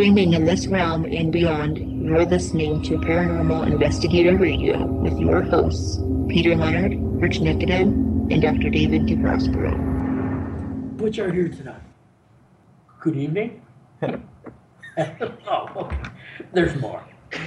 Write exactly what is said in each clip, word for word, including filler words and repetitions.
Streaming in this realm and beyond, you're listening to Paranormal Investigator Radio with your hosts, Peter Leonard, Rich Nicodem, and Doctor David DeProspero. Which are here tonight. Good evening. Oh, okay. There's more.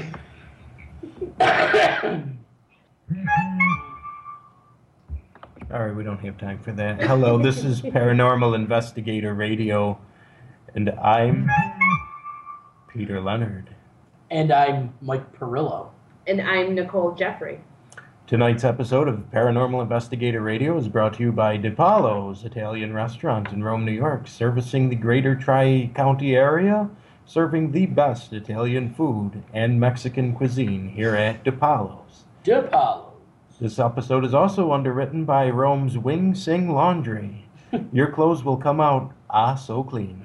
All right, we don't have time for that. Hello, this is Paranormal Investigator Radio, and I'm Peter Leonard. And I'm Mike Perillo. And I'm Nicole Jeffrey. Tonight's episode of Paranormal Investigator Radio is brought to you by DiPaolo's Italian Restaurant in Rome, New York, servicing the greater Tri-County area, serving the best Italian food and Mexican cuisine here at DiPaolo's. DiPaolo. This episode is also underwritten by Rome's Wing Sing Laundry. Your clothes will come out ah so clean.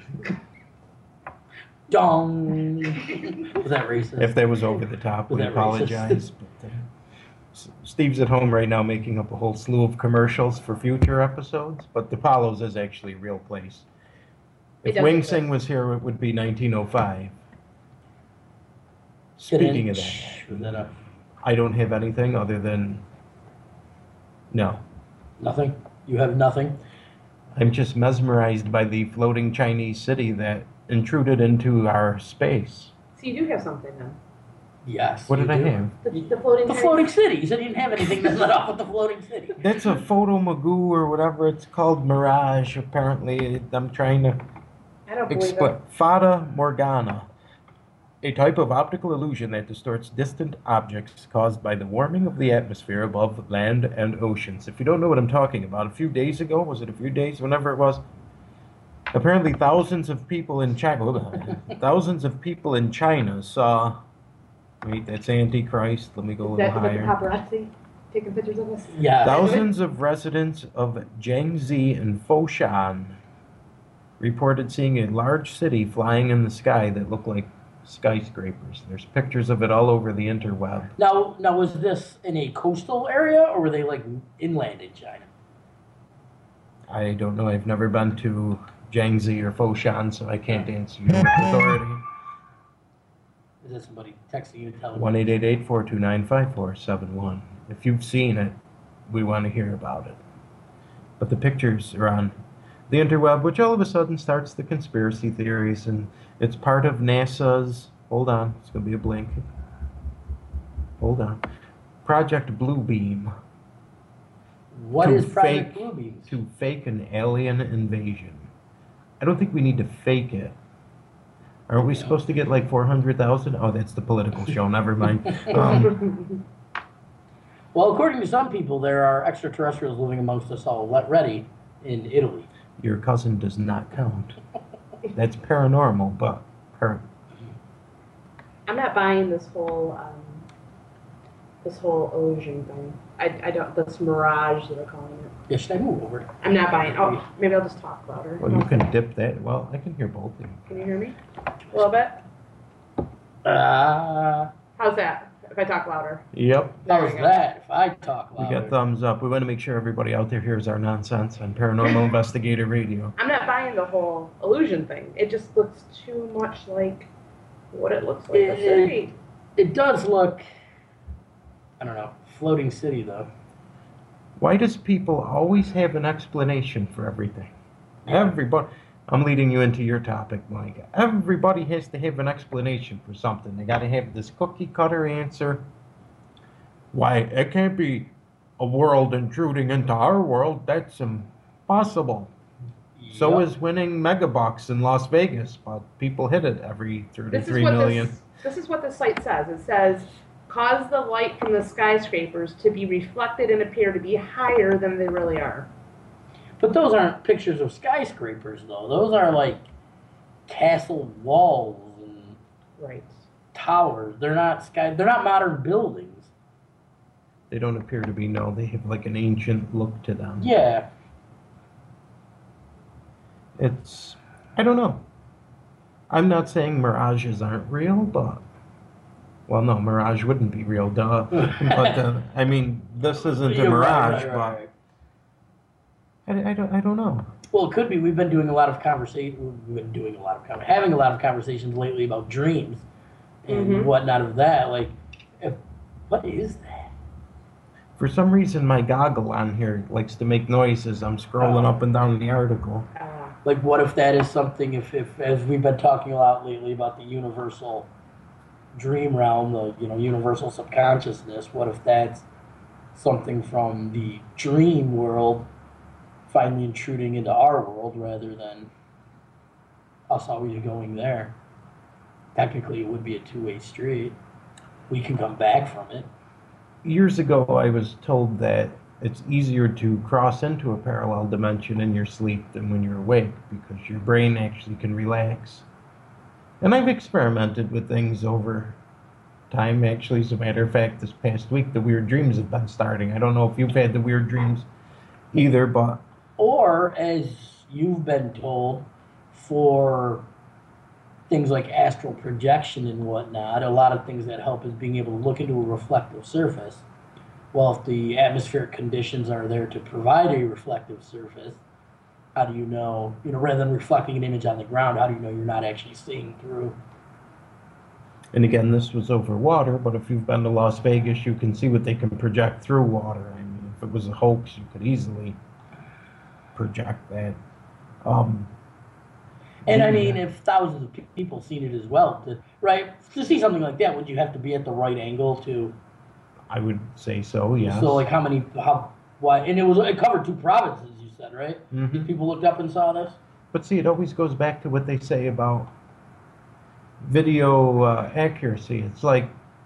Dong. Was that racist? If that was over the top, Was we that apologize. But, uh, S- Steve's at home right now making up a whole slew of commercials for future episodes, but DiPaolo's is actually a real place. It If Wing does. Sing was here, it would be nineteen oh five. Speaking of that, Was that a I don't have anything other than... No. nothing? You have nothing? I'm just mesmerized by the floating Chinese city that intruded into our space. So you do have something then. Yes. What you did I do. have? The, the floating The head- floating city. You said you didn't have anything that led off with the floating city. That's a photo magoo or whatever it's called, mirage, apparently. I'm trying to I don't believe explain. it. Fata Morgana, a type of optical illusion that distorts distant objects caused by the warming of the atmosphere above land and oceans. If you don't know what I'm talking about, a few days ago, was it a few days, whenever it was, apparently thousands of people in China, thousands of people in China saw, wait, that's Antichrist, let me go a Is little that with the higher. paparazzi taking pictures of us? Yeah. Thousands of residents of Jiangxi and Foshan reported seeing a large city flying in the sky that looked like skyscrapers. There's pictures of it all over the interweb. Now, now, was this in a coastal area, or were they like inland in China? I don't know. I've never been to Jiangxi or Foshan, so I can't answer you with authority. Is that somebody texting you and telling one you? eight eight eight, four two nine, five four seven one. If you've seen it, we want to hear about it. But the pictures are on the interweb, which all of a sudden starts the conspiracy theories, and it's part of NASA's, hold on, it's going to be a blink. Hold on. Project Bluebeam. What to is Project fake- Bluebeam? To fake an alien invasion. I don't think we need to fake it. Aren't we supposed to get like four hundred thousand? Oh, that's the political show, never mind. Um, Well, according to some people, there are extraterrestrials living amongst us already in Italy. your cousin does not count. That's paranormal, but per- I'm not buying this whole um, this whole illusion thing. I, I don't this mirage that they're calling it. Yeah, should I move over? I'm not buying. Oh, maybe I'll just talk louder. well, you can dip that. Well, I can hear both of you. Can you hear me? A little bit. Uh, How's that? If I talk louder. Yep. There how's we go. that? If I talk We louder. got thumbs up. We want to make sure everybody out there hears our nonsense on Paranormal Investigator Radio. I'm not buying the whole illusion thing. It just looks too much like what it looks like a It- city. It does look, I don't know, floating city though. Why does people always have an explanation for everything? Everybody. I'm leading you into your topic, Mike. Everybody has to have an explanation for something. They got to have this cookie cutter answer. Why, it can't be a world intruding into our world. That's impossible. So Yup. is winning Megabucks in Las Vegas, but people hit it every This is thirty-three what million. this, this is what the site says. It says, cause the light from the skyscrapers to be reflected and appear to be higher than they really are. But those aren't pictures of skyscrapers though. Those are like castle walls and Right. towers. They're not sky. They're not modern buildings. They don't appear to be, no, they have like an ancient look to them. Yeah. It's, I don't know. I'm not saying mirages aren't real, but, well, no, mirage wouldn't be real, duh. But, uh, I mean, this isn't a You're right, mirage, right, right, right. but I, I, don't, I don't know. Well, it could be. We've been doing a lot of conversation. We've been doing a lot of con- having a lot of conversations lately about dreams and Mhm. whatnot of that. Like, if, what is that? For some reason, my goggle on here likes to make noises. I'm scrolling Oh. up and down the article. Uh, Like, what if that is something? If, if as we've been talking a lot lately about the universal dream realm, the you know universal subconsciousness. What if that's something from the dream world finally intruding into our world rather than us always going there? Technically, it would be a two-way street. We can come back from it. Years ago, I was told that it's easier to cross into a parallel dimension in your sleep than when you're awake because your brain actually can relax. And I've experimented with things over time. Actually, as a matter of fact, this past week, the weird dreams have been starting. I don't know if you've had the weird dreams either, but Or, as you've been told, for things like astral projection and whatnot, a lot of things that help is being able to look into a reflective surface. Well, if the atmospheric conditions are there to provide a reflective surface, how do you know, you know, rather than reflecting an image on the ground, how do you know you're not actually seeing through? and again, this was over water, but if you've been to Las Vegas, you can see what they can project through water. I mean, if it was a hoax, you could easily project that. Um, And I Yeah. mean, if thousands of pe- people seen it as well, to, right? To see something like that, would you have to be at the right angle to? I would say so, yes. So, like, how many? How? Why? And it was it covered two provinces, you said, right? Mhm. These people looked up and saw this. But see, it always goes back to what they say about video uh, accuracy. It's like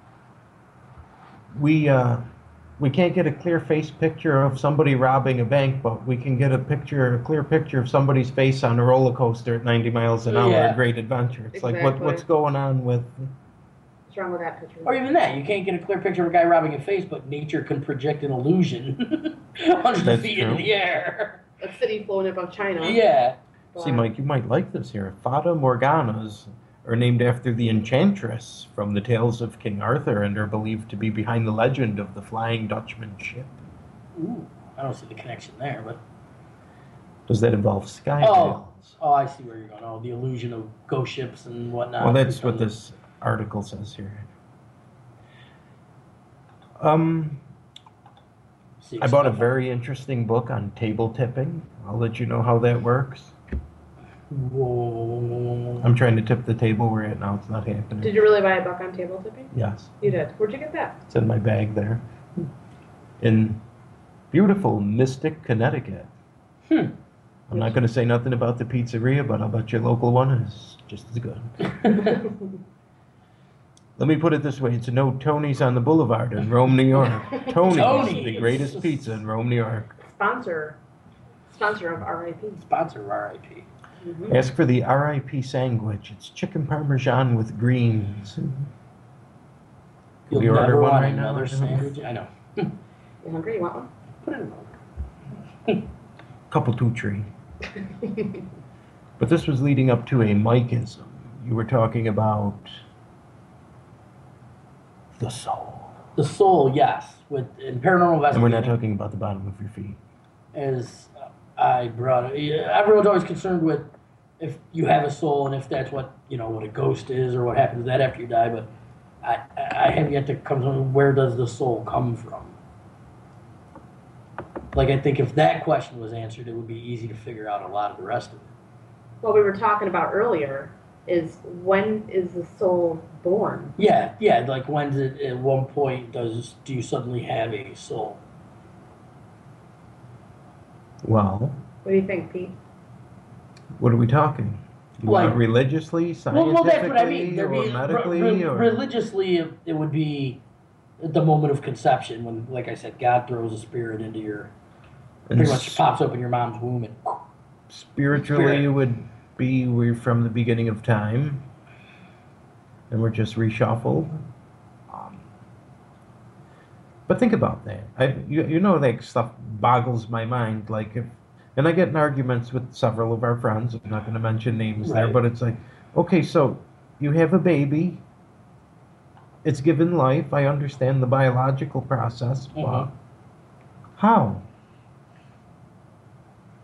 we uh, we can't get a clear face picture of somebody robbing a bank, but we can get a picture, a clear picture of somebody's face on a roller coaster at ninety miles an hour. Yeah. A great adventure. It's like what Exactly. what's going on with? what's wrong with that picture? Or even that, you can't get a clear picture of a guy robbing a face, but nature can project an illusion hundreds of That's feet in true. the air. A city floating above China. Yeah. See, Mike, you might like this here. Fata Morganas are named after the enchantress from the tales of King Arthur and are believed to be behind the legend of the Flying Dutchman ship. Ooh, I don't see the connection there, but Does that involve sky Oh. tales? oh, I see where you're going. Oh, the illusion of ghost ships and whatnot. Well, that's what this article says here. Um, See, I bought a stuff- very interesting book on table tipping. I'll let you know how that works. Whoa. I'm trying to tip the table we're at now. It's not happening. Did you really buy a book on table tipping? Yes, You did. Where'd you get that? it's in my bag there. In beautiful Mystic, Connecticut. Hmm. I'm not going to say nothing about the pizzeria, but I'll bet your local one is just as good. Let me put it this way. It's no Tony's on the Boulevard in Rome, New York. Tony's, the Tony's. greatest pizza in Rome, New York. Sponsor. Sponsor of R I P. Sponsor R I P. Mm-hmm. Ask for the R I P sandwich. It's chicken parmesan with greens. You'll we order never one want right now, another or sandwich. I know. You hungry? You want one? Put it in. Couple two tree. But this was leading up to a Mikeism. You were talking about the soul. The soul, yes. With in paranormal And we're not investigating, talking about the bottom of your feet. as I brought it, yeah, everyone's always concerned with if you have a soul and if that's what you know what a ghost is or what happens to that after you die. But I, I have yet to come to where does the soul come from. Like I think if that question was answered, it would be easy to figure out a lot of the rest of it. What we were talking about earlier is when is the soul born? Yeah, yeah. Like when's it? At one point, does do you suddenly have a soul? Well, What do you think, Pete? what are we talking? You Like- want religiously, Well, scientifically, well, that's what I mean. There or be, medically? re- re- or... religiously, it, it would be at the moment of conception when, like I said, God throws a spirit into your, And pretty much pops open your mom's womb and. spiritually Spirit. it would be we're from the beginning of time and we're just reshuffled. Um, but think about that. I, you, you know that stuff boggles my mind. Like if, and I get in arguments with several of our friends. I'm not going to mention names there, Right. but it's like, okay, so you have a baby. It's given life. I understand the biological process, but Mhm. how?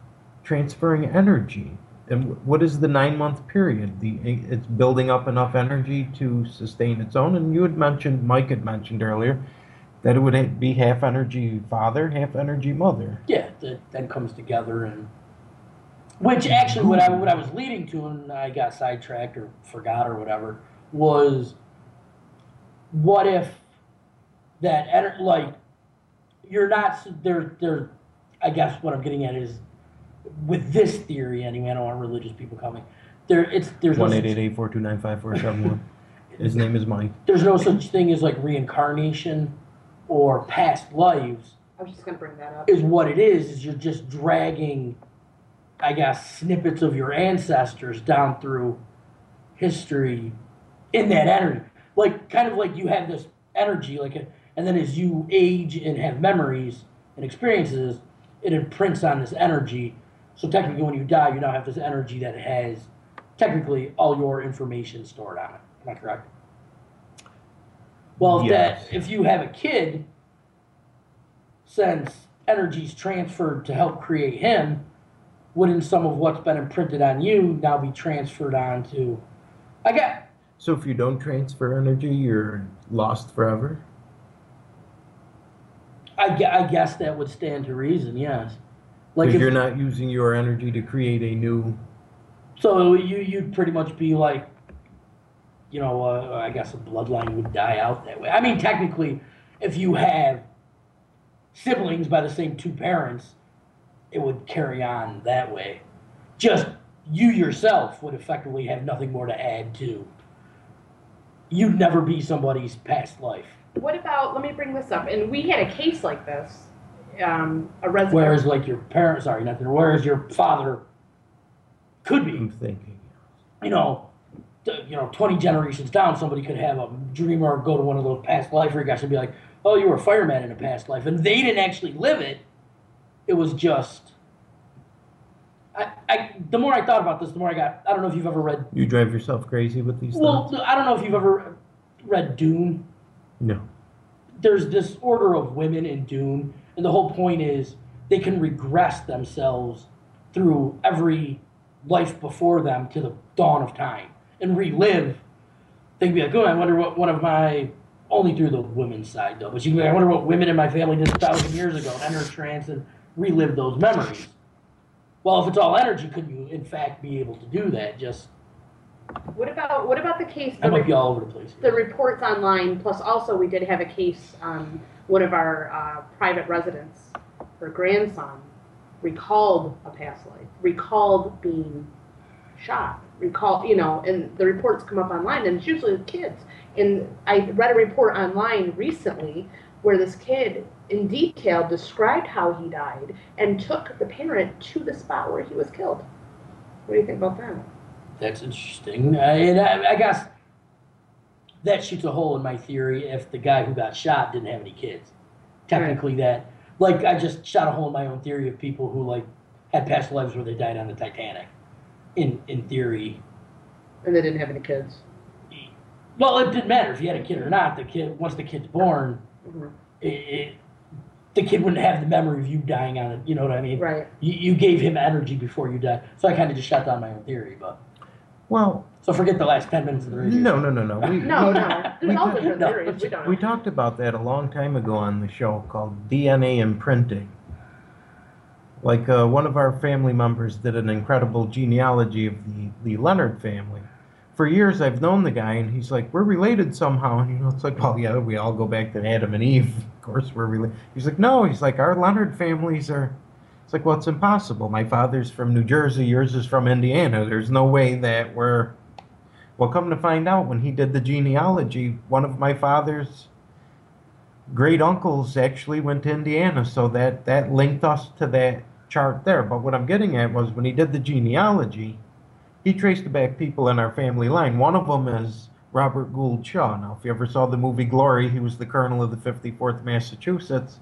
transferring energy. And what is the nine-month period? The it's building up enough energy to sustain its own. And you had mentioned, Mike had mentioned earlier, that it would be half energy father, half energy mother. Yeah, that then comes together, and which actually what I what I was leading to, and I got sidetracked or forgot or whatever, was what if that ener- like you're not there there. I guess what I'm getting at is with this theory anyway. I don't want religious people coming. There, it's there's no One eight such- eight eight four two nine five four seven one. His name is Mike. there's no such thing as like reincarnation or past lives. I was just gonna bring that up. Is what it is. Is you're just dragging, I guess, snippets of your ancestors down through history in that energy. Like kind of like you have this energy, like, a, and then as you age and have memories and experiences, it imprints on this energy. So technically, when you die, you now have this energy that has technically all your information stored on it. Am I correct? Well, if Yes. that if you have a kid, since energy's transferred to help create him, wouldn't some of what's been imprinted on you now be transferred on to? I got. So if you don't transfer energy, you're lost forever? I, gue- I guess that would stand to reason. Yes. Like Because if, you're not using your energy to create a new... so you you'd pretty much be like, you know, uh, I guess a bloodline would die out that way. I mean, technically, if you have siblings by the same two parents, it would carry on that way. Just you yourself would effectively have nothing more to add to. You'd never be somebody's past life. What about? Let me bring this up. And we had a case like this. Um, a resident. Whereas, like your parents, sorry, nothing. Whereas your father could I'm be, thinking. you know, t- you know, twenty generations down, somebody could have a dream or go to one of those past life regrets and be like, "Oh, you were a fireman in a past life," and they didn't actually live it. It was just. I, I. The more I thought about this, the more I got. I don't know if you've ever read. You drive yourself crazy with these Well, thoughts? I don't know if you've ever read Dune. No. There's this order of women in Dune, and the whole point is they can regress themselves through every life before them to the dawn of time and relive. They can be like, oh, I wonder what one of my, only through the women's side though, but you can be like, I wonder what women in my family did a thousand years ago, and enter a trance and relive those memories. Well, if it's all energy, could you in fact be able to do that? Just, What about? What about the case? I The, might re- be all over the place. the reports online. Plus, also we did have a case. Um, one of our uh, private residents, her grandson, recalled a past life. Recalled being shot. Recall, you know, and the reports come up online, and it's usually the kids. And I read a report online recently where this kid, in detail, described how he died and took the parent to the spot where he was killed. What do you think about that? That's interesting. Uh, and I, I guess that shoots a hole in my theory if the guy who got shot didn't have any kids. Technically, that, like, I just shot a hole in my own theory of people who, like, had past lives where they died on the Titanic. In in theory. And they didn't have any kids. Well, it didn't matter if you had a kid or not. The kid, once the kid's born, Mm-hmm. it, it, the kid wouldn't have the memory of you dying on it. You know what I mean? Right. You, you gave him energy before you died. So I kind of just shot down my own theory. But Well, so forget the last ten minutes of the radio. no, no, no, no. We, No, we- no. There's all different No. theories. We don't know. We talked about that a long time ago on the show called D N A imprinting. Like uh, one of our family members did an incredible genealogy of the, the Leonard family. For years I've known the guy, and he's like, we're related somehow. And you know, it's like, well, yeah, we all go back to Adam and Eve. Of course we're related. He's like, no, he's like, our Leonard families are... It's like, well, it's impossible. My father's from New Jersey, yours is from Indiana. There's no way that we're... Well, come to find out, when he did the genealogy, one of my father's great uncles actually went to Indiana, so that, that linked us to that chart there. But what I'm getting at was when he did the genealogy, he traced back people in our family line. One of them is Robert Gould Shaw. Now, if you ever saw the movie Glory, he was the colonel of the fifty-fourth Massachusetts.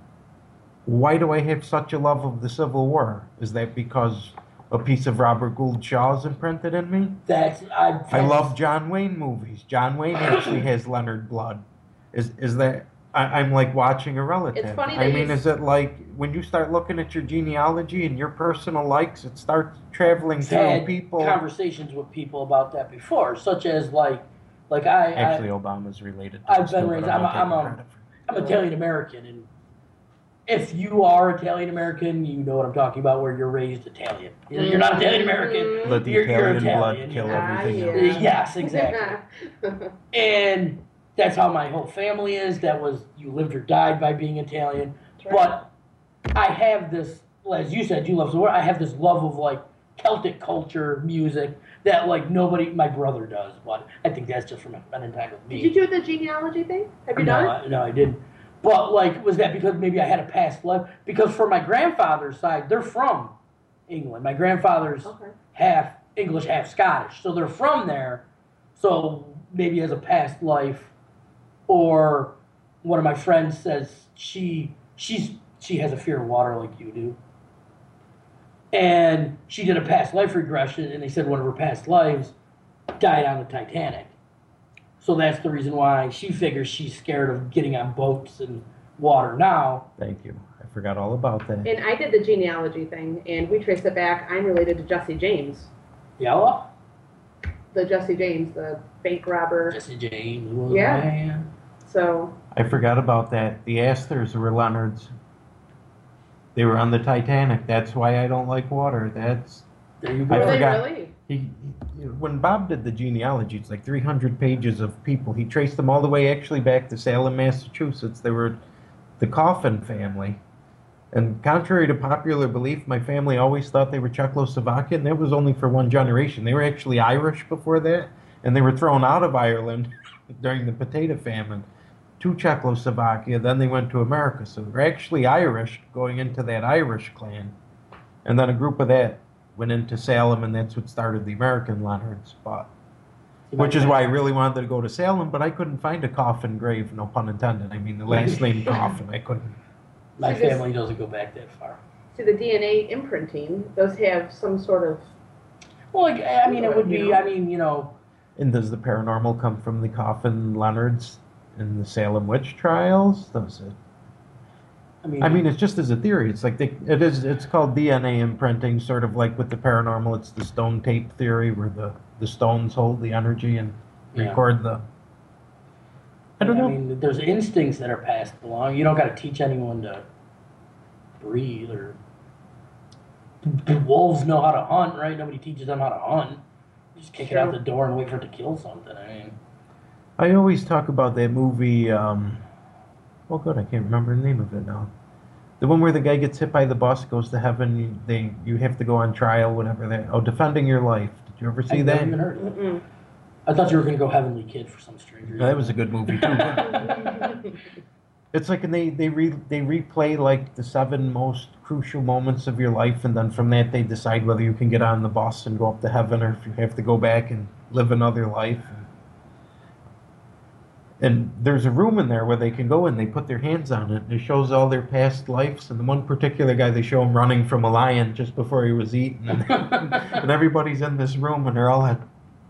Why do I have such a love of the Civil War? Is that because a piece of Robert Gould Shaw is imprinted in me? That's I. I love John Wayne movies. John Wayne actually has Leonard blood. Is is that I, I'm like watching a relative. It's funny I that mean, you is it like when you start looking at your genealogy and your personal likes, it starts traveling I've through had people? conversations with people about that before, such as like, like I, Actually, I Obama's related to I've us been too, raised. but I'm I'm, not a, I'm, taking a, credit for I'm Italian American, and if you are Italian American, you know what I'm talking about. Where you're raised Italian, you're you're not Italian American. Mhm. Let the You're, you're Italian blood Italian. kill Ah, everything yeah. else. Yes, exactly. And that's how my whole family is. That was you lived or died by being Italian. That's right. But I have this, as you said, you love the word. I have this love of like Celtic culture, music that like nobody, my brother does. But I think that's just from spending time with me. Did you do the genealogy thing? Have you no, done it? I, no, I didn't. But like, was that because maybe I had a past life? Because for my grandfather's side, they're from England. My grandfather's Okay. half English, half Scottish, so they're from there. So maybe as a past life, or one of my friends says she she's she has a fear of water like you do, and she did a past life regression, and they said one of her past lives died on the Titanic. So that's the reason why she figures she's scared of getting on boats and water now. Thank you. I forgot all about that. And I did the genealogy thing, and we traced it back. I'm related to Jesse James. Yella? The Jesse James, the bank robber. Jesse James was Yeah. man. So, I forgot about that. The Astors were Leonards. They were on the Titanic. That's why I don't like water. That's There you I go. were they forgot. really? he, he- when Bob did the genealogy, it's like three hundred pages of people. He traced them all the way actually back to Salem, Massachusetts. They were the Coffin family. And contrary to popular belief, my family always thought they were Czechoslovakian. That was only for one generation. They were actually Irish before that, and they were thrown out of Ireland during the potato famine to Czechoslovakia. Then they went to America. So they're actually Irish going into that Irish clan. And then a group of that went into Salem, and that's what started the American Leonards. But, which is why I really wanted to go to Salem, but I couldn't find a coffin grave, no pun intended. I mean, the last name Coffin, I couldn't. My So this- family doesn't go back that far. See, the D N A imprinting does have some sort of. Well, like, I mean, it would be, I mean, you know, And does the paranormal come from the Coffin Leonards in the Salem witch trials? Does it? I mean, I mean, it's just as a theory. It's like they, it is. It's called D N A imprinting, sort of like with the paranormal. It's the stone tape theory, where the the stones hold the energy and Yeah. record the. I don't know. I mean, there's instincts that are passed along. You don't got to teach anyone to breathe or. The wolves know how to hunt, right? Nobody teaches them how to hunt. Just kick it out the door and wait for it to kill something. I mean, I always talk about that movie. Um, oh, good, I can't remember the name of it now. The one where the guy gets hit by the bus, goes to heaven. You, they, you have to go on trial, whatever that. Oh, Defending Your Life. Did you ever see I've that? never even heard of it. Mm-mm. I thought you were going to go Heavenly Kid for some strange reason. No, that was a good movie too. It's like, and they they re, they replay like the seven most crucial moments of your life, and then from that they decide whether you can get on the bus and go up to heaven, or if you have to go back and live another life. And there's a room in there where they can go and they put their hands on it, and it shows all their past lives. And the one particular guy, they show him running from a lion just before he was eaten, and, and everybody's in this room, and they're all at.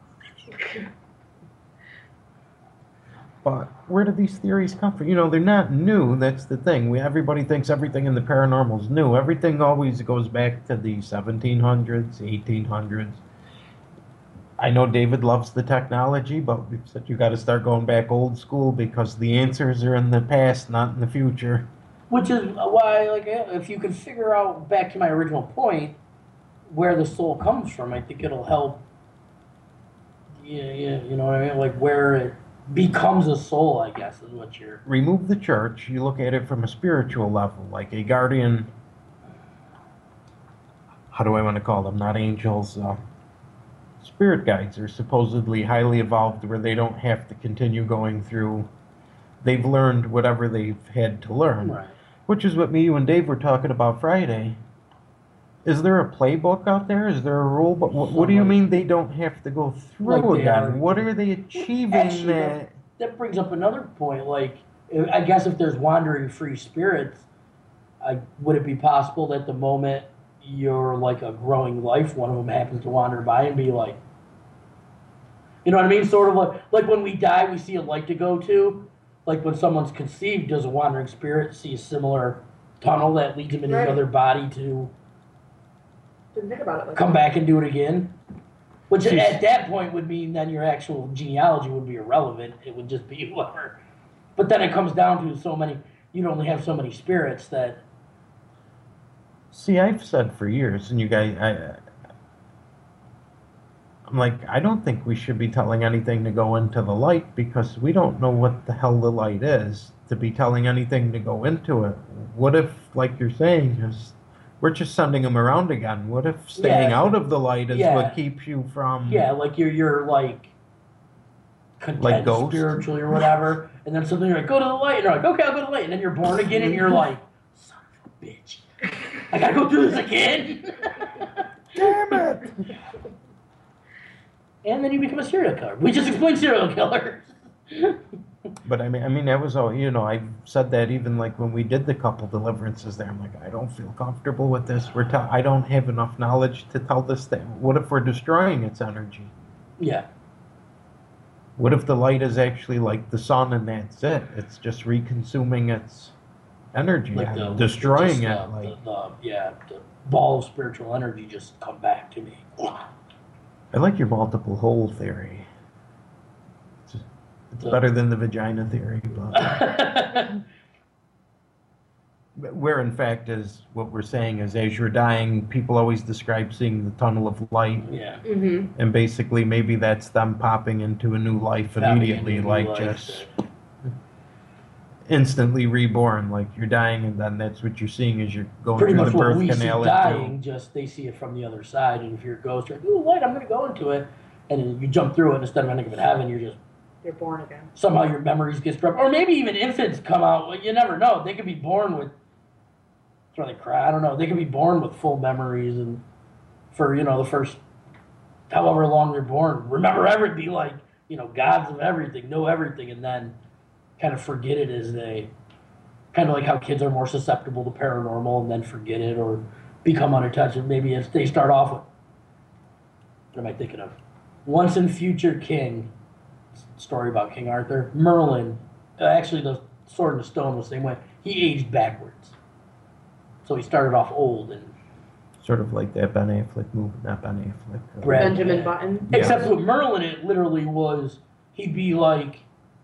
But where do these theories come from? You know, they're not new. That's the thing. We everybody thinks everything in the paranormal is new. Everything always goes back to the seventeen hundreds, eighteen hundreds. I know David loves the technology, but we've said you got to start going back old school because the answers are in the past, not in the future. Which is why, like, if you can figure out, back to my original point, where the soul comes from, I think it'll help. Yeah, yeah, you know what I mean? Like, where it becomes a soul, I guess, is what you're. Remove the church, you look at it from a spiritual level, like a guardian. How do I want to call them? Not angels. Uh, spirit guides are supposedly highly evolved where they don't have to continue going through. They've learned whatever they've had to learn. Right. Which is what me, you, and Dave were talking about Friday. Is there a playbook out there? Is there a rule? But what, what do you mean they don't have to go through Like they again? are- What are they achieving Actually, that? That brings up another point. Like, I guess if there's wandering free spirits, I, would it be possible that the moment you're like a growing life, one of them happens to wander by and be like, you know what I mean? Sort of like, like when we die, we see a light to go to. like when someone's conceived, does a wandering spirit see a similar tunnel that leads them into Right. another body to Didn't think about it like come that. back and do it again? Which Jeez. at that point would mean then your actual genealogy would be irrelevant. It would just be whoever. But then it comes down to so many, you'd only have so many spirits that, See, I've said for years, and you guys, I, I'm like, I don't think we should be telling anything to go into the light because we don't know what the hell the light is to be telling anything to go into it. What if, like you're saying, is we're just sending them around again? What if staying Yeah. out of the light is Yeah. what keeps you from? yeah, like you're, you're like content Like Ghost? spiritually or whatever. And then something you're like, go to the light. And you're like, okay, I'll go to the light. And then you're born again and you're like, son of a bitch. I gotta go through this again. Damn it! And then you become a serial killer. We just explained serial killers. But I mean, I mean that was all. You know, I said that even like when we did the couple deliverances there. I'm like, I don't feel comfortable with this. We're tell- I don't have enough knowledge to tell this thing. What if we're destroying its energy? Yeah. What if the light is actually like the sun and that's it? It's just reconsuming its energy, Like and the, destroying just, it. uh, Like the, the, yeah, the ball of spiritual energy just come back to me. I like your multiple hole theory. It's, it's The- better than the vagina theory, but where in fact is what we're saying is as you're dying, people always describe seeing the tunnel of light. yeah. Mm-hmm. And basically, maybe that's them popping into a new life Popping immediately, into like life just that- instantly reborn. Like you're dying, and then that's what you're seeing as you're going Pretty through much the what birth we see canal. dying, into, just they see it from the other side. And if you're a ghost, you're like, ooh, light, I'm going to go into it. And then you jump through it, and instead of ending up in heaven, you're just, You're born again. somehow your memories get stripped. Or maybe even infants come out. Well, you never know. They could be born with, that's why they cry. I don't know. They could be born with full memories and for, you know, the first however long they're born. Remember everything, be like, you know, gods of everything, know everything, and then kind of forget it as they, kind of like how kids are more susceptible to paranormal and then forget it or become unattached. Maybe as they start off with, what am I thinking of? Once and Future King, story about King Arthur. Merlin, uh, actually the Sword in the Stone was the same way. He aged backwards. So he started off old and sort of like that Ben Affleck movie, not Ben Affleck. uh, Brad- Benjamin Button. Yeah. except with Merlin, it literally was, he'd be like,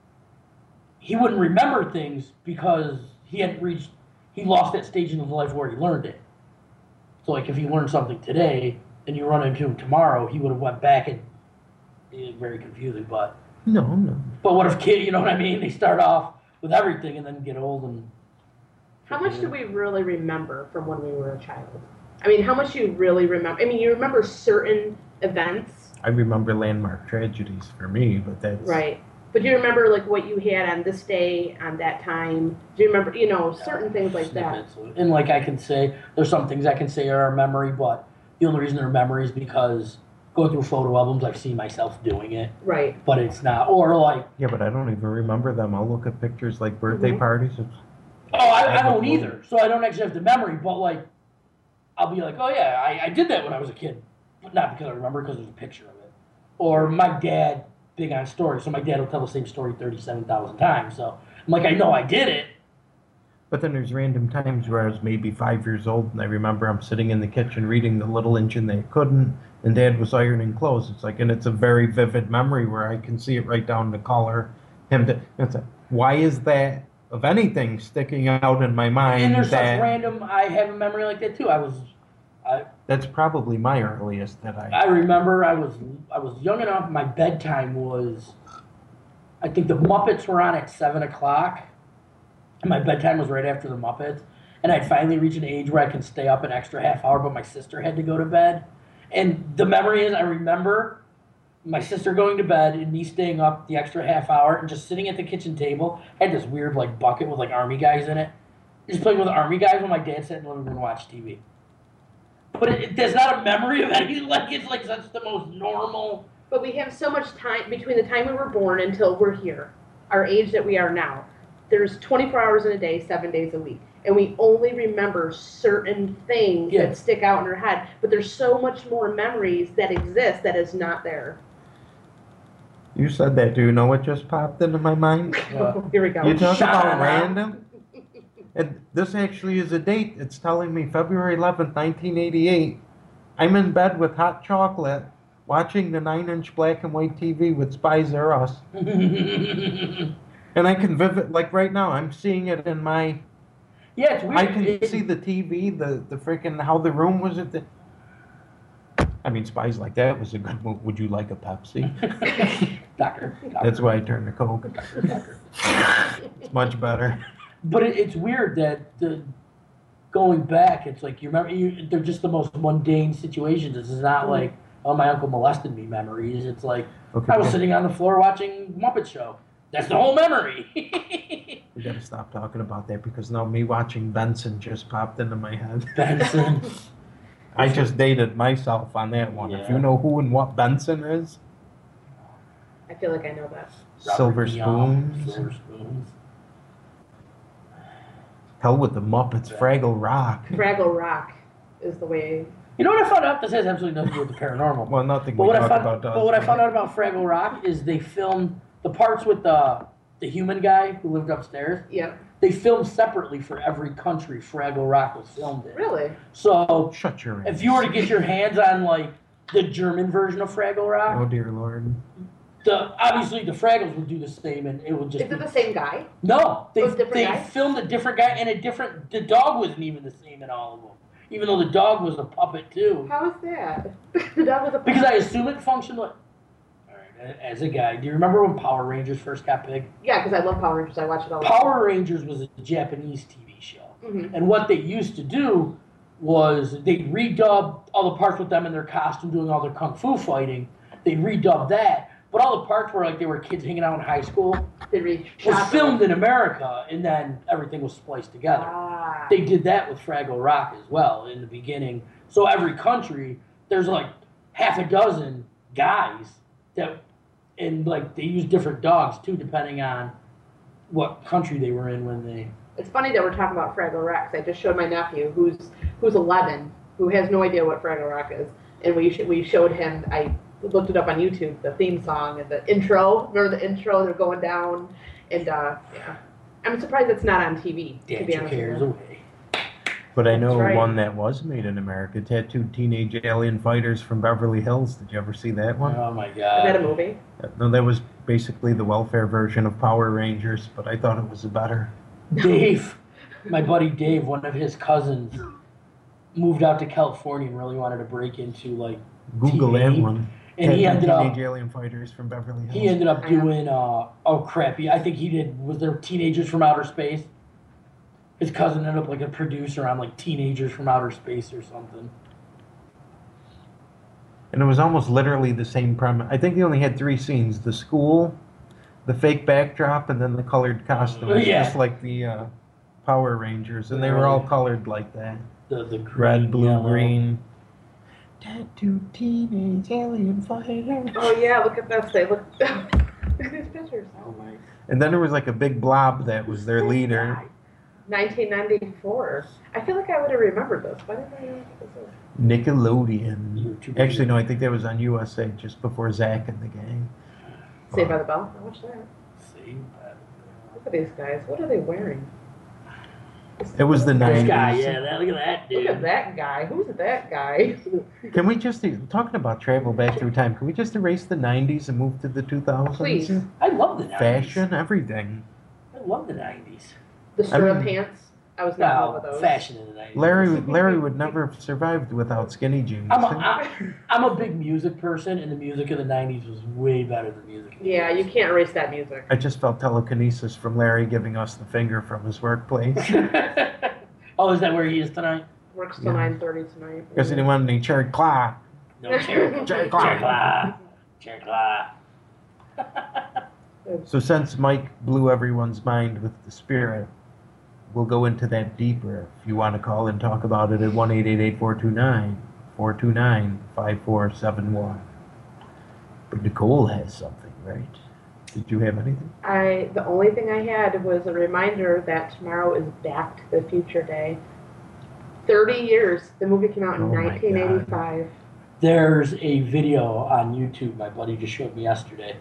he wouldn't remember things because he hadn't reached, he lost that stage in his life where he learned it. So like if he learned something today and you run into him tomorrow, he would have went back and, it's very confusing, but, No, no. but what if kid, you know what I mean? They start off with everything and then get old and. How much do we really remember from when we were a child? I mean, how much do you really remember? I mean, you remember certain events, I remember landmark tragedies for me, but that's right? But do you remember like what you had on this day, on that time? Do you remember, you know, certain things like that? Snippets. And like I can say, there's some things I can say are a memory, but the only reason they're memory is because going through photo albums, I've seen myself doing it, Right. but it's not. Or like, yeah, but I don't even remember them. I'll look at pictures like birthday Mhm. parties. It's, oh, I, I I don't don't either. So I don't actually have the memory, but like, I'll be like, oh yeah, I, I did that when I was a kid. But not because I remember, because there's a picture of it. Or my dad, big on stories, so my dad will tell the same story thirty-seven thousand times. So I'm like, I know I did it. but then there's random times where I was maybe five years old, and I remember I'm sitting in the kitchen reading The Little Engine They Couldn't, and Dad was ironing clothes. It's like, and it's a very vivid memory where I can see it right down to color. Him to, it's like, why is that of anything sticking out in my mind? And there's that such random, I have a memory like that too. I was, I, that's probably my earliest that I. I remember I was I was young enough. My bedtime was, I think the Muppets were on at seven o'clock, and my bedtime was right after the Muppets. And I'd finally reached an age where I can stay up an extra half hour, but my sister had to go to bed. And the memory is, I remember my sister going to bed and me staying up the extra half hour and just sitting at the kitchen table. I had this weird like bucket with like army guys in it. Just playing with army guys when my dad sat in the living room and watched T V. But it, it, there's not a memory of anything. Like it's like such the most normal. But we have so much time between the time we were born until we're here, our age that we are now. There's twenty-four hours in a day, seven days a week. And we only remember certain things Yeah. that stick out in our head. But there's so much more memories that exist that is not there. You said that. Do you know what just popped into my mind? Yeah. Here we go. You talk Shut about up. random. And this actually is a date. It's telling me February eleventh, nineteen eighty-eight. I'm in bed with hot chocolate, watching the nine-inch black and white T V with Spies R Us. And I can vivid, like right now, I'm seeing it in my, Yeah, it's weird. I can It- see the T V, the, the freaking, how the room was at the, I mean, Spies Like That was a good movie. Would you like a Pepsi? Doctor, doctor. That's why I turned to Coke. It's much better. But it, it's weird that the going back, it's like you remember, you, they're just the most mundane situations. This is not like, oh, my uncle molested me memories. It's like, Okay, I was we sitting on the floor watching Muppet Show. That's the whole memory. we gotta stop talking about that because now me watching Benson just popped into my head. Benson. I just dated myself on that one. If Yeah. you know who and what Benson is, I feel like I know that. Silver Robert Young, Spoons. Silver Spoons. Hell with the Muppets, Fraggle Rock. Fraggle Rock is the way. You know what I found out? This has absolutely nothing to do with the paranormal. Well, nothing But we what, I talk found, about does. but what I found out about Fraggle Rock is they filmed the parts with the the human guy who lived upstairs. Yeah. They filmed separately for every country Fraggle Rock was filmed in. Really? So Shut your if ass. you were to get your hands on like the German version of Fraggle Rock, Oh dear Lord. the obviously the Fraggles would do the same, and it would just Is it be, the same guy? no. They Oh, it's a different they guy? filmed a different guy and a different. The dog wasn't even the same in all of them, even though the dog was a puppet too. How is that? That was a Because I assume it functioned like. All right, as a guy, do you remember when Power Rangers first got big? Yeah, because I love Power Rangers. I watch it all the Power Rangers was a Japanese T V show. time. Hmm. And what they used to do was they'd redub all the parts with them in their costume doing all their kung fu fighting. They'd redub that. But all the parts where like they were kids hanging out in high school They reach. was filmed in America, and then everything was spliced together. Ah. They did that with Fraggle Rock as well in the beginning. So every country, there's like half a dozen guys that, and like they use different dogs too, depending on what country they were in when they. It's funny that we're talking about Fraggle Rock. 'Cause I just showed my nephew, who's who's eleven, who has no idea what Fraggle Rock is, and we sh- we showed him. I looked it up on YouTube, the theme song and the intro. Remember the intro? They're going down, and uh, yeah, I'm surprised it's not on T V. To Dance be your honest with cares you. away. But I know That's right. one that was made in America, Tattooed Teenage Alien Fighters from Beverly Hills. Did you ever see that one? Oh my Is that a god. movie? No, that was basically the welfare version of Power Rangers, but I thought it was better. Dave, my buddy Dave, one of his cousins, moved out to California and really wanted to break into like Google T V. that one. And he Tattooed ended up Teenage Alien Fighters from Beverly Hills. he ended up I know. doing uh oh crap. He, I think he did was there Teenagers from Outer Space? His cousin ended up like a producer on like Teenagers from Outer Space or something. And it was almost literally the same premise. I think they only had three scenes: the school, the fake backdrop, and then the colored costumes, Yeah. just like the uh, Power Rangers. And they were all colored like that: The the green, red, blue, yellow. green. Tattooed Teenage Alien Fighters. Oh yeah, look at this. They look. Look at these pictures. Oh my. And then there was like a big blob that was their leader. nineteen ninety-four. I feel like I would have remembered this. Why didn't I know what this is? Nickelodeon. You're too busy. Actually, no, I think that was on U S A just before Zack and the Gang. Saved by the Bell. I watched that. See? Look at these guys. What are they wearing? It was the This nineties. guy, yeah, that, look at that dude. Look at that guy. Who's that guy? Can we just, talking about travel back through time, can we just erase the nineties and move to the two thousands? Please. I love the nineties. Fashion, everything. I love the nineties. The stirrup I mean- pants. I was not in love with No, those. fashion in the nineties. Larry Larry would never have survived without skinny jeans. I'm a, I, I'm a big music person, and the music of the nineties was way better than music. of the Yeah, you eighties. can't erase that music. I just felt telekinesis from Larry giving us the finger from his workplace. Oh, is that where he is tonight? Works till Yeah. nine thirty tonight. Because he didn't want any cherry claw. No, chair, Chair chair claw. claw, chair claw. So since Mike blew everyone's mind with the spirit, we'll go into that deeper. If you want to call and talk about it at one eight eight eight, four two nine, four two nine, five four seven one. But Nicole has something, right? Did you have anything? I the only thing I had was a reminder that tomorrow is Back to the Future Day. Thirty years. The movie came out in Oh my God. nineteen eighty-five. There's a video on YouTube my buddy just showed me yesterday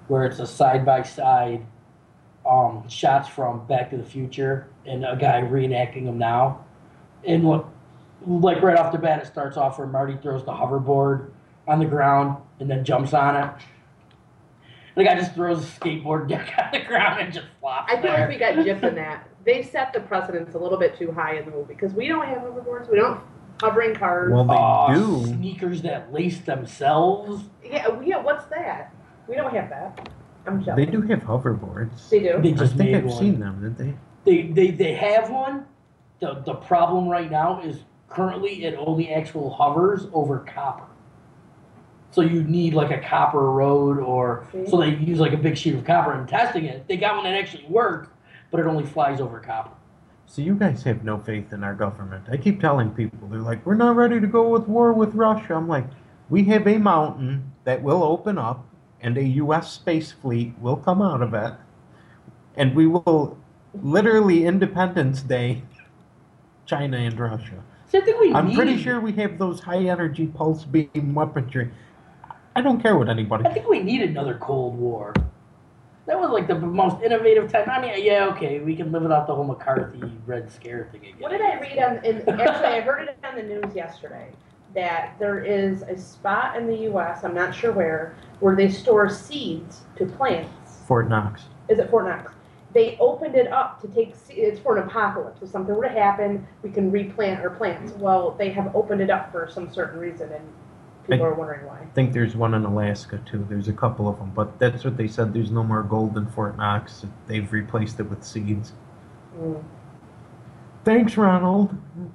where it's a side by side um shots from Back to the Future and a guy reenacting them now. And look, like right off the bat, it starts off where Marty throws the hoverboard on the ground and then jumps on it. The guy just throws a skateboard deck on the ground and just flops. I feel there. like we got gypped in that. They set the precedence a little bit too high in the movie because we don't have hoverboards. We don't have hovering cars. Well, they Aw, do. Sneakers that lace themselves. yeah, we, yeah. What's that? We don't have that. I'm jealous. They do have hoverboards. They do. They I just think made I've one. seen them, didn't they? They, they they have one. The the problem right now is currently it only actual hovers over copper. So you need like a copper road or See? so they use like a big sheet of copper and testing it. They got one that actually works, but it only flies over copper. So you guys have no faith in our government. I keep telling people, they're like, we're not ready to go with war with Russia. I'm like, we have a mountain that will open up and a U S space fleet will come out of it. And we will literally Independence Day China and Russia. So I think we I'm need, pretty sure we have those high energy pulse beam weaponry. I don't care what anybody. I think we need another Cold War. That was like the most innovative time. I mean, yeah, okay, we can live without the whole McCarthy Red Scare thing again. What did I read on? In, actually, I heard it on the news yesterday that there is a spot in the U S. I'm not sure where, where they store seeds to plants. Fort Knox. Is it Fort Knox? They opened it up to take. se- It's for an apocalypse. If something were to happen, we can replant our plants. Well, they have opened it up for some certain reason, and people I- are wondering why. I think there's one in Alaska too. There's a couple of them, but that's what they said. There's no more gold in Fort Knox. They've replaced it with seeds. Mm. Thanks, Ronald.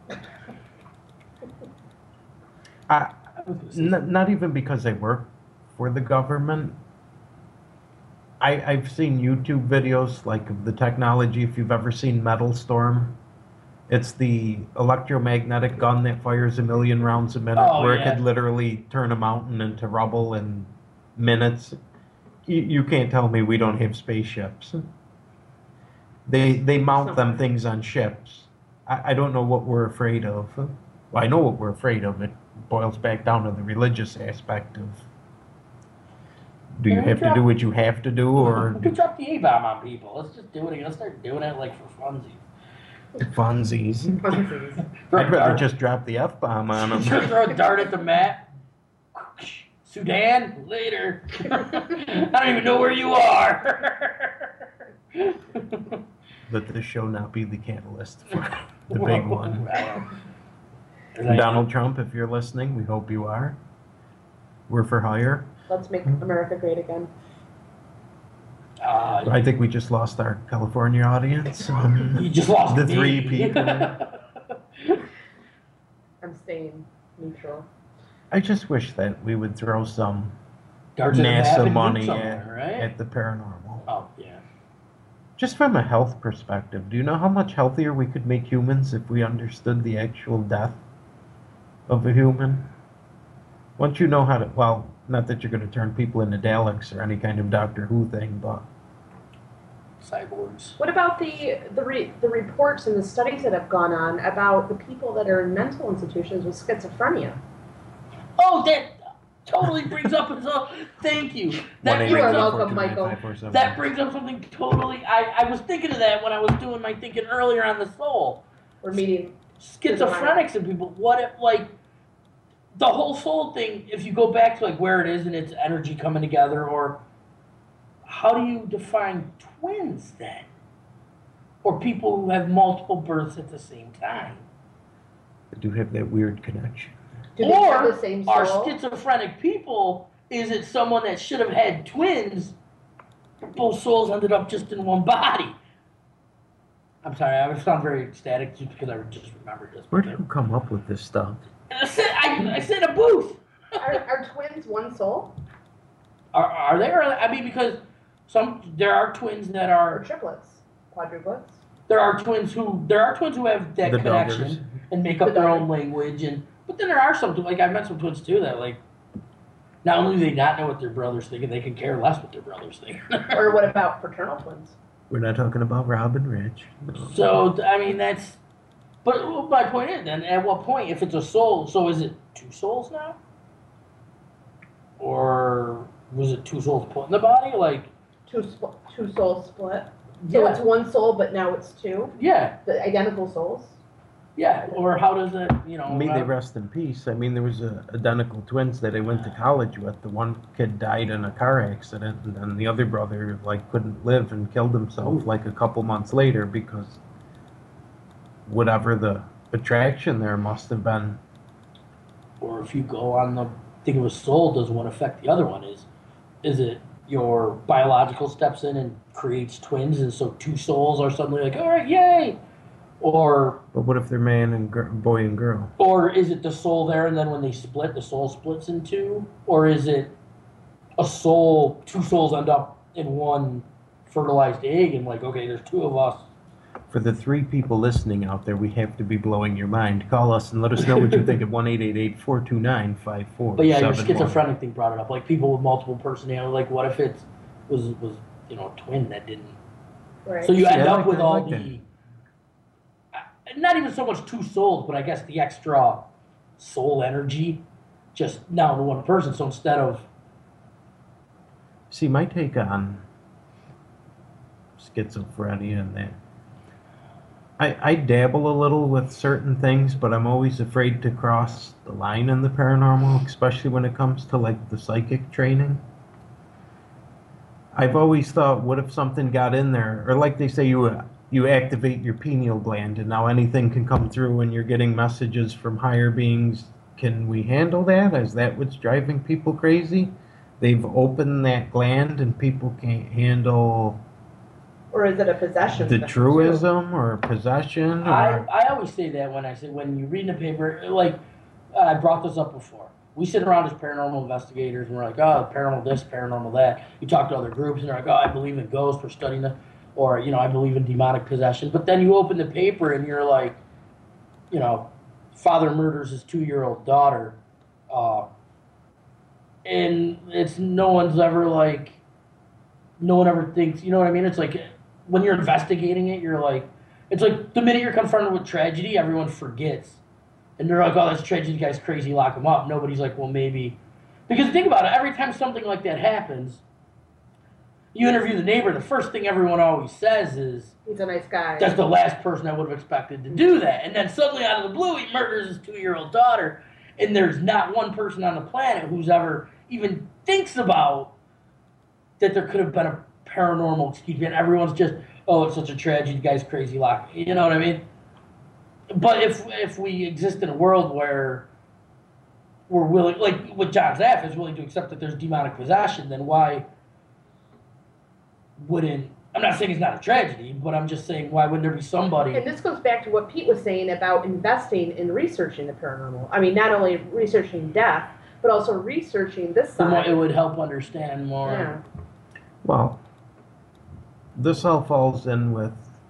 I, I was gonna say n- not even because I work for the government. I, I've seen YouTube videos like of the technology. If you've ever seen Metal Storm, it's the electromagnetic gun that fires a million rounds a minute, Oh, where yeah. it could literally turn a mountain into rubble in minutes. You, you can't tell me we don't have spaceships. They they mount them things on ships. I, I don't know what we're afraid of. Well, I know what we're afraid of. It boils back down to the religious aspect of. Do you Can we have to drop- do what you have to do, or we could drop the A-bomb on people. Let's just do it. Let's start doing it like for funsies. funsies? Funsies. I'd rather just drop the F bomb on them. Just throw a dart at the map. Sudan, later. I don't even know where you are. Let this show not be the catalyst for the big one. Well, Donald Trump, if you're listening, we hope you are. We're for hire. Let's make America great again. Uh, I think we just lost our California audience. Um, you just lost the me. three people. I'm staying neutral. I just wish that we would throw some Darts at the map NASA and money loot at, somewhere, right? at the paranormal. Oh, yeah. Just from a health perspective, do you know how much healthier we could make humans if we understood the actual death of a human? Once you know how to, well, not that you're going to turn people into Daleks or any kind of Doctor Who thing, but Cyborgs. What about the the, re, the reports and the studies that have gone on about the people that are in mental institutions with schizophrenia? Oh, that totally brings up a so- thank you. That You are brings up welcome, Michael. that brings up something totally. I, I was thinking of that when I was doing my thinking earlier on the soul. We're meeting. Schizophrenics and people. What if like the whole soul thing? If you go back to like where it is and its energy coming together, or how do you define twins then? Or people who have multiple births at the same time? They do have that weird connection. Do they Or have the same are soul? schizophrenic people, is it someone that should have had twins, but both souls ended up just in one body? I'm sorry, I sound very ecstatic just because I just remembered this. Where do you come up with this stuff? And I said, I, I said a booth. are, are twins one soul Are, are there? I mean, because some there are twins that or are triplets, quadruplets? there are twins who there are twins who have that The connection Doggers. and make up The their Doggers. own language, and but then there are some like I met some twins too that like not only do they not know what their brothers think, and they can care less what their brothers think. Or what about fraternal twins? We're not talking about Rob and Rich. No. So I mean that's, but well, my point is then at what point if it's a soul, so is it two souls now, or was it two souls put in the body? Like, Two sp- two souls split. So yeah, it's one soul, but now it's two, yeah, the identical souls. yeah. Or how does it, you know? May they uh, rest in peace. I mean, there was a, identical twins that I went to college with. The one kid died in a car accident, and then the other brother like couldn't live and killed himself Ooh. like a couple months later because whatever the attraction there must have been. Or if you go on the thing of a soul, does one affect the other one? Is is it your biological steps in and creates twins, and so two souls are suddenly like, all right, yay? Or But what if they're man and gir- boy and girl? or is it the soul there, and then when they split, the soul splits in two? Or is it a soul, two souls end up in one fertilized egg, and like, okay, there's two of us. For the three people listening out there, we have to be blowing your mind. Call us and let us know what you think at one eight eight eight, four two nine, five four But yeah, your seven one. schizophrenic thing brought it up. Like people with multiple personality. Like what if it was was you know a twin that didn't? Right. So you See, end I up like with that, I all like the, uh, not even so much two souls, but I guess the extra soul energy, just now to one person. So instead of See, my take on schizophrenia and that. I, I dabble a little with certain things, but I'm always afraid to cross the line in the paranormal, especially when it comes to like the psychic training. I've always thought, what if something got in there, or like they say, you you activate your pineal gland, and now anything can come through, and you're getting messages from higher beings. Can we handle that? Is that what's driving people crazy? They've opened that gland, and people can't handle Or is it a possession? the thing, too? truism or possession. I, Or I always say that when I say when you read in the paper, like I brought this up before. We sit around as paranormal investigators and we're like, oh, paranormal this, paranormal that. You talk to other groups and they're like, oh, I believe in ghosts, we're studying it, or you know, I believe in demonic possession. But then you open the paper and you're like, you know, father murders his two-year-old daughter, uh, and it's no one's ever like, no one ever thinks, you know what I mean? It's like when you're investigating it, you're like, it's like the minute you're confronted with tragedy, everyone forgets. And they're like, oh, that's tragedy, the guy's crazy, lock him up. Nobody's like, well, maybe. Because think about it, every time something like that happens, you interview the neighbor, the first thing everyone always says is, He's a nice guy. that's the last person I would have expected to do that. And then suddenly out of the blue, he murders his two-year-old daughter, and there's not one person on the planet who's ever even thinks about that there could have been a paranormal excuse me, and everyone's just, oh, it's such a tragedy, the guy's crazy, lock. You know what I mean? But if if we exist in a world where we're willing, like what John Zaff is willing to accept that there's demonic possession, then why wouldn't, I'm not saying it's not a tragedy, but I'm just saying why wouldn't there be somebody? And this goes back to what Pete was saying about investing in researching the paranormal. I mean, not only researching death, but also researching this The more side. it would help understand more. Yeah. well, this all falls in with,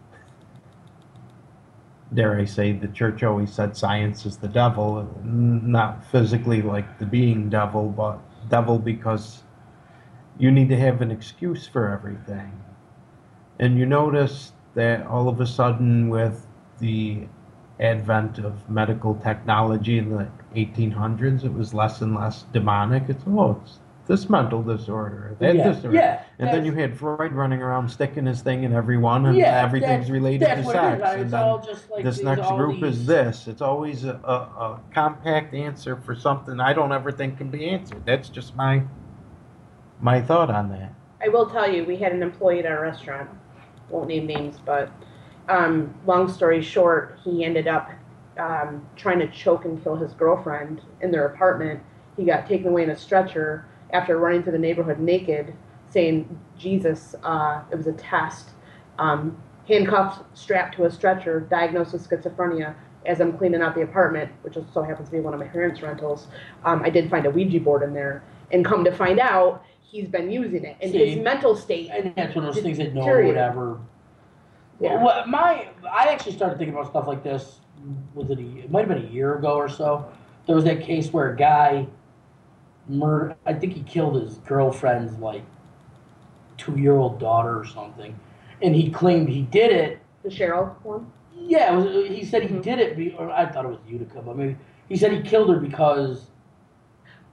dare I say, the church always said science is the devil, n- not physically like the being devil, but devil because you need to have an excuse for everything. And you notice that all of a sudden with the advent of medical technology in the eighteen hundreds, it was less and less demonic. It's, oh, it's this mental disorder, that yeah, disorder. yeah. And then that's- you had Freud running around sticking his thing in everyone, and yeah, everything's that's- related that's to what it sex. is. I mean, And it's then all just like this these- next all group these- is this. It's always a, a, a compact answer for something I don't ever think can be answered. That's just my my thought on that. I will tell you, we had an employee at our restaurant. Won't name names, but um, long story short, he ended up um, trying to choke and kill his girlfriend in their apartment. He got taken away in a stretcher after running through the neighborhood naked, saying, Jesus, uh, it was a test. Um, handcuffed, strapped to a stretcher, diagnosed with schizophrenia. As I'm cleaning out the apartment, which also happens to be one of my parents' rentals, um, I did find a Ouija board in there. And come to find out, he's been using it. And See, his mental state. And that's one of those things that no one Period. would ever. Yeah. Well, my, I actually started thinking about stuff like this. Was it? A, it might have been a year ago or so. There was that case where a guy murdered. I think he killed his girlfriend's like two-year-old daughter or something, and he claimed he did it. The Cheryl one? Yeah, it was, he said he Mhm. did it. Be, or I thought it was Utica, but maybe he said he killed her because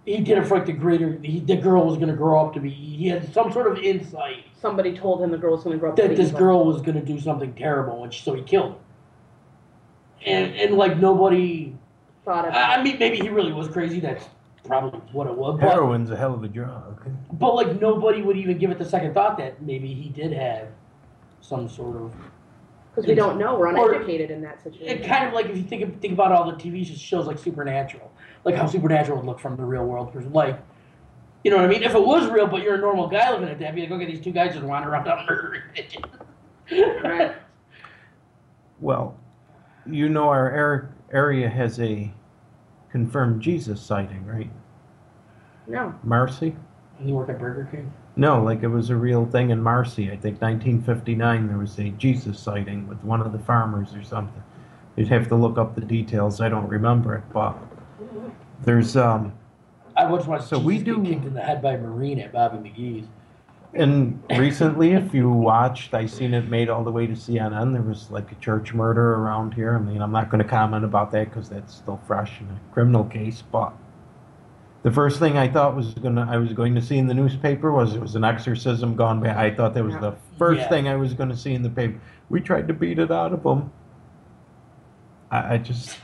he did it for like the greater. He, the girl was gonna grow up to be. He had some sort of insight Somebody told him the girl was going to grow up to that be this evil. girl was gonna do something terrible, and so he killed her. And and like nobody. Thought of I I mean, maybe he really was crazy. That's probably what it was. But, Heroin's a hell of a drug. but like nobody would even give it the second thought that maybe he did have some sort of. Because we don't know. We're Or- uneducated in that situation. It kind of like if you think of, think about all the T V shows like Supernatural, like how Supernatural would look from the real world person. Like, you know what I mean? If it was real, but you're a normal guy living at that, I'd be like, okay, these two guys just wandering around town murdering bitches. Right. Well, you know our ar- area has a confirmed Jesus sighting, right? No. Marcy? Does he work at Burger King? No, like it was a real thing in Marcy. I think nineteen fifty-nine there was a Jesus sighting with one of the farmers or something. You'd have to look up the details. I don't remember it, but there's um I once watched So Jesus we get do- kicked in the head by a Marine at Bobby McGee's. and recently if you watched, I seen it made all the way to C N N. There was like a church murder around here. I mean, I'm not going to comment about that because that's still fresh in a criminal case, but the first thing I thought was gonna I was going to see in the newspaper was it was an exorcism gone bad. I thought that was the first Yeah. thing I was going to see in the paper. We tried to beat it out of them. I, I just.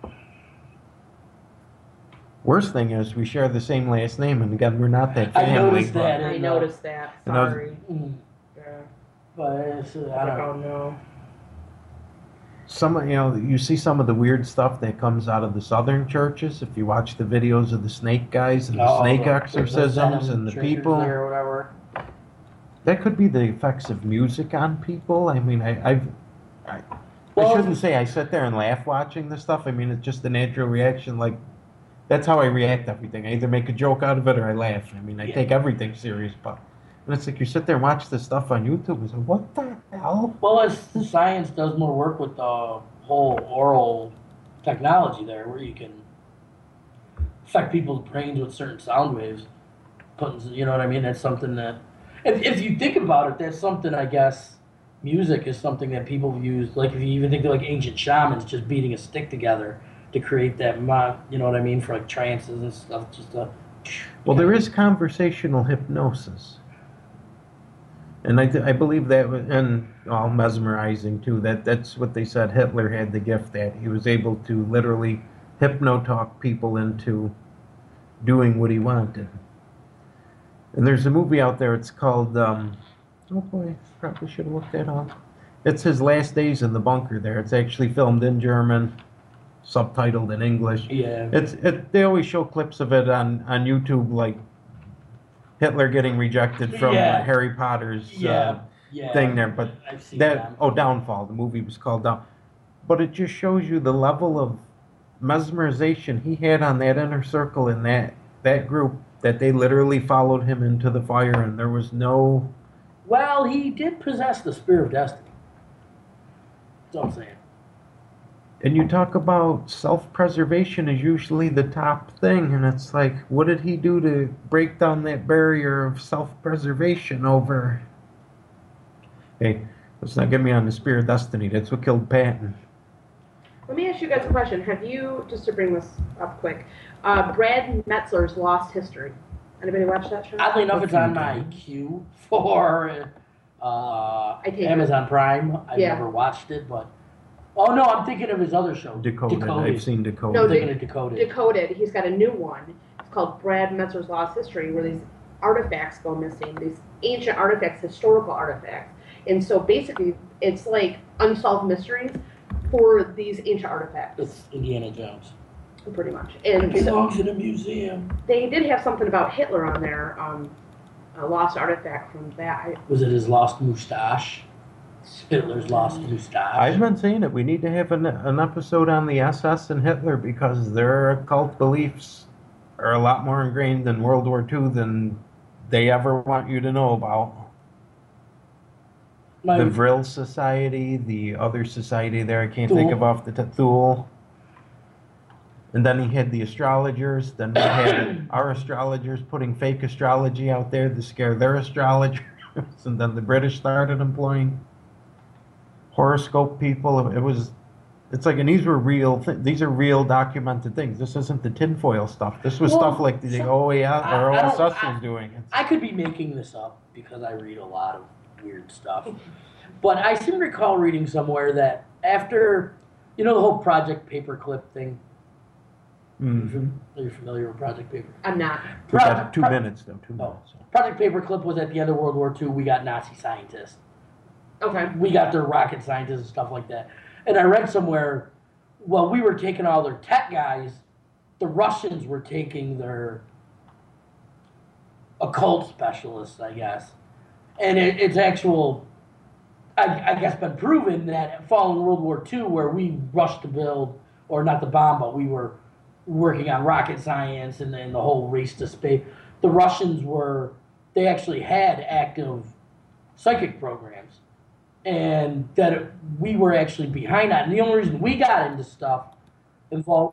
Worst thing is we share the same last name, and again we're not that I family. noticed but- that. I and, uh, noticed that. And I was- Sorry. Mm, Yeah. But it's, uh, I don't Oh, know. no. Some, you know, you see some of the weird stuff that comes out of the southern churches. If you watch the videos of the snake guys and the Oh, snake the- exorcisms venom and the triggers people, there or whatever. that could be the effects of music on people. I mean, I, I've, I, Well- I shouldn't say I sit there and laugh watching this stuff. I mean, it's just a natural reaction. Like, that's how I react to everything. I either make a joke out of it or I laugh. I mean, I Yeah. take everything serious, but and it's like you sit there and watch this stuff on YouTube and say, what the hell? Well, as the science does more work with the whole oral technology there, where you can affect people's brains with certain sound waves. Putting, you know what I mean? That's something that, if, if you think about it, that's something I guess. Music is something that people use. Like if you even think of like ancient shamans just beating a stick together to create that, mo- you know what I mean, for like trances and stuff. Just a, Well, there is conversational hypnosis. And I, th- I believe that, was, and all mesmerizing too, that that's what they said Hitler had the gift at. He was able to literally hypno-talk people into doing what he wanted. And there's a movie out there, it's called, um, oh boy, probably should have looked that up. It's his last days in the bunker there. It's actually filmed in German, subtitled in English. yeah. It's it. They always show clips of it on on YouTube, like Hitler getting rejected from Yeah. uh, Harry Potter's Yeah. uh, Yeah. thing there. But I've seen that them. oh, Downfall. The movie was called Down. But it just shows you the level of mesmerization he had on that inner circle in that that group, that they literally followed him into the fire, and there was no. Well, he did possess the spear of destiny. That's what I'm saying. And you talk about self-preservation is usually the top thing, and it's like, what did he do to break down that barrier of self-preservation over? Hey, let's not get me on the spear of destiny. That's what killed Patton. Let me ask you guys a question. Have you, just to bring this up quick, uh, Brad Metzler's Lost History. Anybody watch that show? Oddly enough, it's on Okay. my queue for uh, I take it. Amazon Prime. I've Yeah. never watched it, but oh no, I'm thinking of his other show, Decoded. I've seen Decoded. No, I'm the- thinking of Decoded. Decoded. He's got a new one. It's called Brad Metzler's Lost History, where these artifacts go missing. These ancient artifacts, historical artifacts. And so basically, it's like unsolved mysteries for these ancient artifacts, It's Indiana Jones. pretty much. And It so belongs in a museum. they did have something about Hitler on there, um, a lost artifact from that. I, Was it his lost mustache? Hitler's lost mustache. I've been saying it. We need to have an, an episode on the S S and Hitler, because their occult beliefs are a lot more ingrained in World War Two than they ever want you to know about. My- The Vril Society, the other society there, I can't think Thule. of off the top, Thule. And then he had the astrologers, then we had our astrologers putting fake astrology out there to scare their astrologers, and then the British started employing horoscope people. It was, It's like, and these were real. Th- these are real documented things. This isn't the tinfoil stuff. This was Well, stuff like the so- O A S I- or I don't- O S S I- was doing. It's, I could be making this up because I read a lot of weird stuff. But I seem to recall reading somewhere that after, you know, the whole Project Paperclip thing. Mhm. Are you familiar with Project Paper? I'm not. We Pro- got two pro- minutes though. Two Oh. minutes. Project Paperclip was at the end of World War Two. We got Nazi scientists. Okay. We got their rocket scientists and stuff like that. And I read somewhere, well, we were taking all their tech guys, the Russians were taking their occult specialists, I guess. And it, it's actual, I, I guess, been proven that following World War Two, where we rushed to build, or not the bomb, but we were working on rocket science and, and the whole race to space, the Russians were, they actually had active psychic programs. And that it, we were actually behind that. And the only reason we got into stuff involved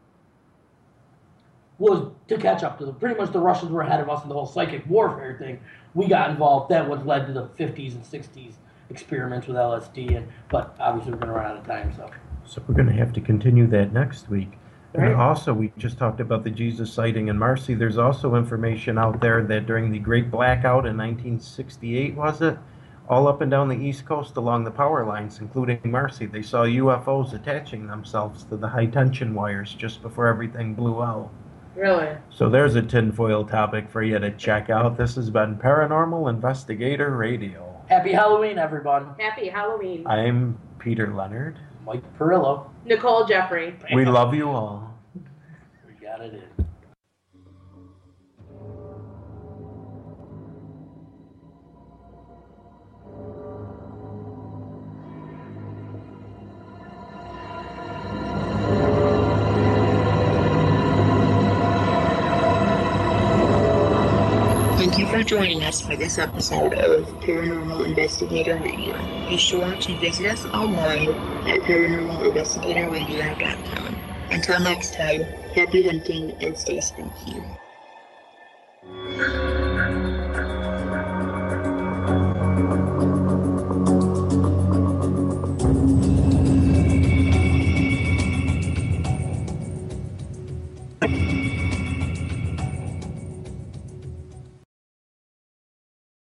was to catch up to them. Pretty much the Russians were ahead of us in the whole psychic warfare thing. We got involved. That was led to the fifties and sixties experiments with L S D. And but obviously we're going to run out of time. So So we're going to have to continue that next week. And Right. also, we just talked about the Jesus sighting in Marcy. There's also information out there that during the Great Blackout in nineteen sixty-eight, was it? All up and down the East Coast along the power lines, including Marcy, they saw U F Os attaching themselves to the high tension wires just before everything blew out. Really? So there's a tinfoil topic for you to check out. This has been Paranormal Investigator Radio. happy Halloween, everyone. Happy Halloween. I'm Peter Leonard. Mike Perillo. Nicole Jeffrey. We love you all. We got it in. Thank you for joining us for this episode of Paranormal Investigator Radio. Be sure to visit us online at paranormal investigator radio dot com. Until next time, happy hunting and stay spooky.